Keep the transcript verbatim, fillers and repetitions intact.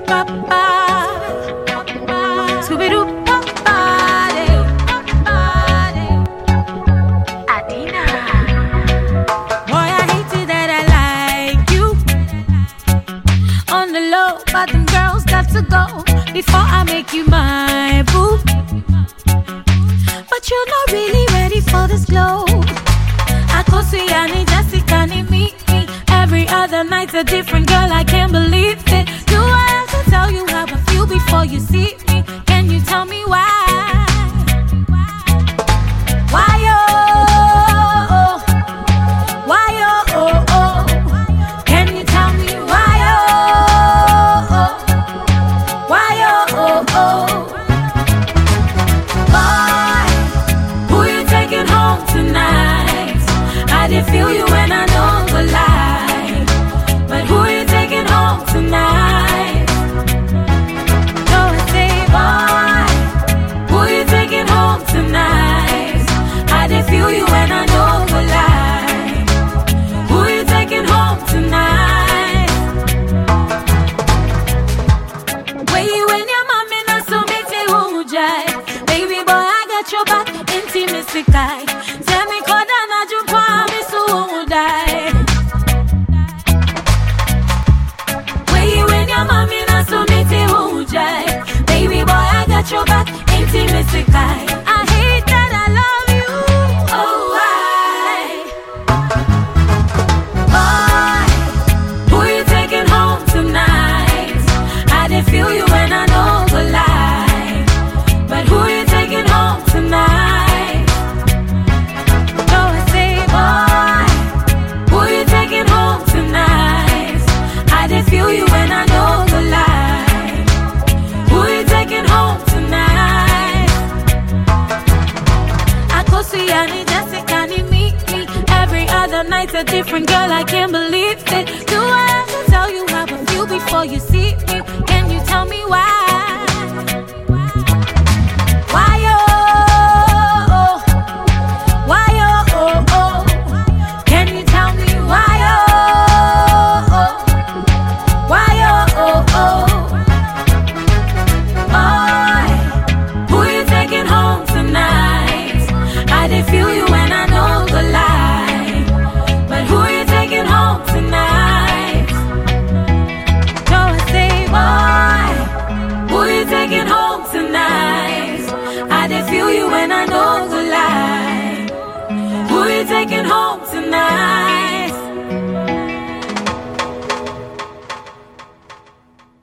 Before I make you my boo, but you're not really ready for this glow. I go see Annie, Jessica, need me, me. Every other night's a different girl, I can't believe it. Do I have to tell you how I feel before you see me? Can you tell me why? Why oh, why oh, oh. Can you tell me why oh, why oh, oh. Boy, who you taking home tonight? I did feel you when I know the lie, but who you taking home tonight? Go and say, boy, who you taking home tonight? I did feel you when I know the lie. Who you taking home tonight? Where you and your mommy not so make me who jive. Baby boy, I got your back, intimacy guy. Tell me could I not you promise who die? Where you and your mommy not so make me who jive. Baby boy, I got your back, intimacy guy. I hate that I love you. Oh, why? Boy, who you taking home tonight? I did feel you when I know the lie, but who you taking home tonight? Go and say, boy, who you taking home tonight? I did feel you when I know the lie. Who you taking home tonight? I go see Annie, Jessica, need me, me. Every other night's a different girl, I can't believe it. Do I have to tell you how I feel before you see me? Can you tell me why? Why oh, why oh, oh. Can you tell me why oh, why oh, oh. Boy, who you taking home tonight? I did feel you when I know the lie, but who you taking home tonight? Go and say, boy, who you taking home tonight? I did feel you when I know the lie. Who you taking home tonight?